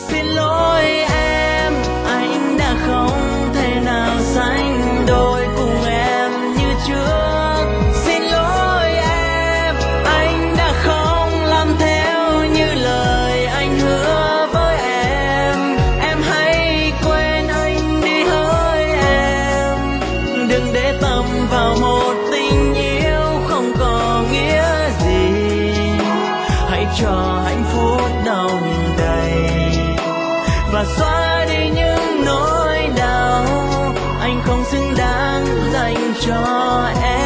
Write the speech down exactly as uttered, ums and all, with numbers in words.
Xin lỗi em, anh đã không thể nào sánh đôi cùng em như trước. Xin lỗi em, anh đã không làm theo như lời anh hứa với em. Em hãy quên anh đi hỡi em, đừng để tâm vào một tình yêu không có nghĩa gì. Hãy cho hạnh phúc đong đầy và xóa đi những nỗi đau anh không xứng đáng dành cho em.